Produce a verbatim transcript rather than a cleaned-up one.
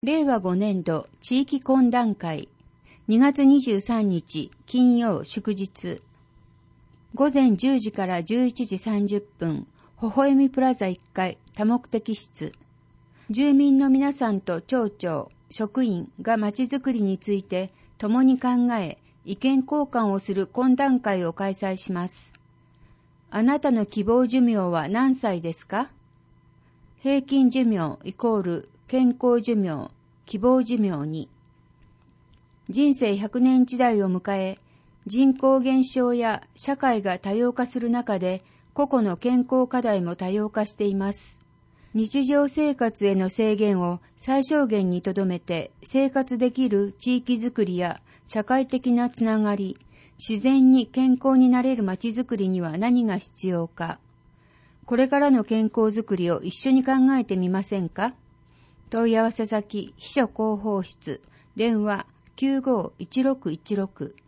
れいわごねんど地域懇談会にがつにじゅうさんにち金曜祝日ごぜんじゅうじからじゅういちじさんじゅっぷん微笑みプラザいっかい多目的室住民の皆さんと町長、職員がまちづくりについて共に考え意見交換をする懇談会を開催します。あなたの希望寿命は何歳ですか？平均寿命イコール健康寿命、希望寿命に。人生ひゃくねん時代を迎え、人口減少や社会が多様化する中で、個々の健康課題も多様化しています。日常生活への制限を最小限にとどめて生活できる地域づくりや社会的なつながり、自然に健康になれるまちづくりには何が必要か。これからの健康づくりを一緒に考えてみませんか？問い合わせ先、秘書広報室、電話 きゅうごいちろくいちろく